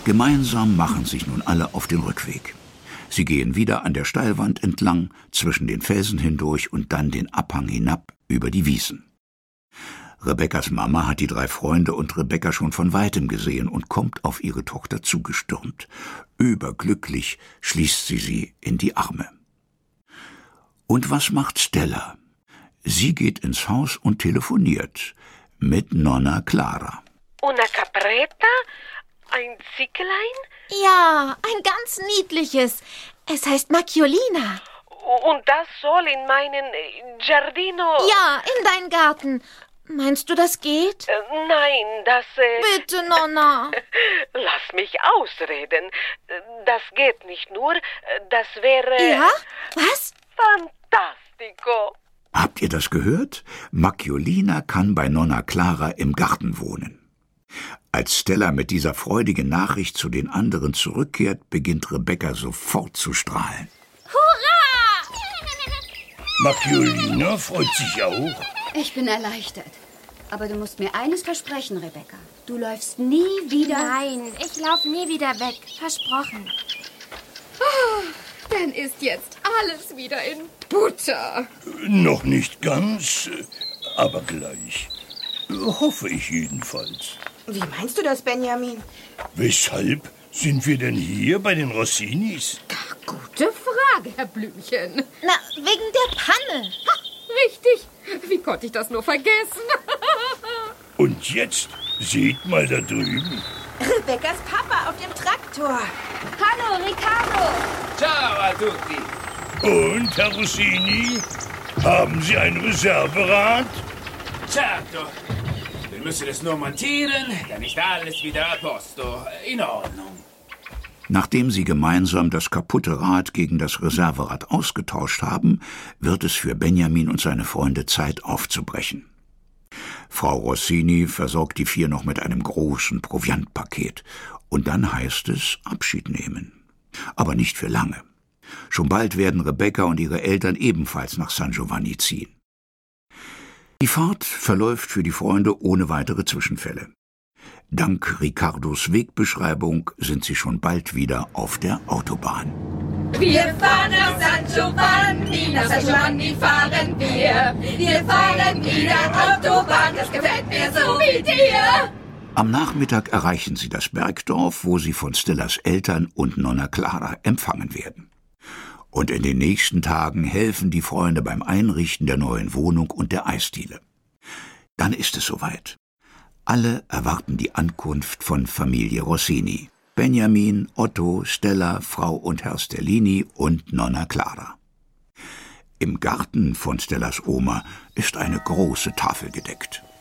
Gemeinsam machen sich nun alle auf den Rückweg. Sie gehen wieder an der Steilwand entlang, zwischen den Felsen hindurch und dann den Abhang hinab über die Wiesen. Rebekkas Mama hat die 3 Freunde und Rebekka schon von weitem gesehen und kommt auf ihre Tochter zugestürmt. Überglücklich schließt sie in die Arme. Und was macht Stella? Sie geht ins Haus und telefoniert mit Nonna Clara. Una capretta? Ein Zickelein? Ja, ein ganz niedliches. Es heißt Macchiolina. Und das soll in meinen Giardino... Ja, in deinen Garten. Meinst du, das geht? Nein, das... Bitte, Nonna. Lass mich ausreden. Das geht nicht nur. Das wäre... Ja? Was? Fantastico. Habt ihr das gehört? Macchiolina kann bei Nonna Clara im Garten wohnen. Als Stella mit dieser freudigen Nachricht zu den anderen zurückkehrt, beginnt Rebekka sofort zu strahlen. Hurra! Macchiolina freut sich auch. Ich bin erleichtert. Aber du musst mir eines versprechen, Rebekka. Du läufst nie wieder... Nein, ich laufe nie wieder weg. Versprochen. Dann ist jetzt alles wieder in Butter. Noch nicht ganz, aber gleich. Hoffe ich jedenfalls. Wie meinst du das, Benjamin? Weshalb sind wir denn hier bei den Rossinis? Gute Frage, Herr Blümchen. Na, wegen der Panne. Ha, richtig. Wie konnte ich das nur vergessen? Und jetzt, seht mal da drüben. Rebekkas Papa auf dem Traktor. Hallo, Riccardo. Ciao a tutti. Und, Herr Rossini, haben Sie ein Reserverad? Certo. Wir müssen es nur montieren, dann ist alles wieder a posto. In Ordnung. Nachdem sie gemeinsam das kaputte Rad gegen das Reserverad ausgetauscht haben, wird es für Benjamin und seine Freunde Zeit aufzubrechen. Frau Rossini versorgt die 4 noch mit einem großen Proviantpaket. Und dann heißt es Abschied nehmen. Aber nicht für lange. Schon bald werden Rebekka und ihre Eltern ebenfalls nach San Giovanni ziehen. Die Fahrt verläuft für die Freunde ohne weitere Zwischenfälle. Dank Riccardos Wegbeschreibung sind sie schon bald wieder auf der Autobahn. Wir fahren nach San Giovanni, nach San Giovanni fahren wir. Wir fahren wieder Autobahn, das gefällt mir so wie dir. Am Nachmittag erreichen sie das Bergdorf, wo sie von Stellas Eltern und Nonna Clara empfangen werden. Und in den nächsten Tagen helfen die Freunde beim Einrichten der neuen Wohnung und der Eisdiele. Dann ist es soweit. Alle erwarten die Ankunft von Familie Rossini. Benjamin, Otto, Stella, Frau und Herr Stellini und Nonna Clara. Im Garten von Stellas Oma ist eine große Tafel gedeckt.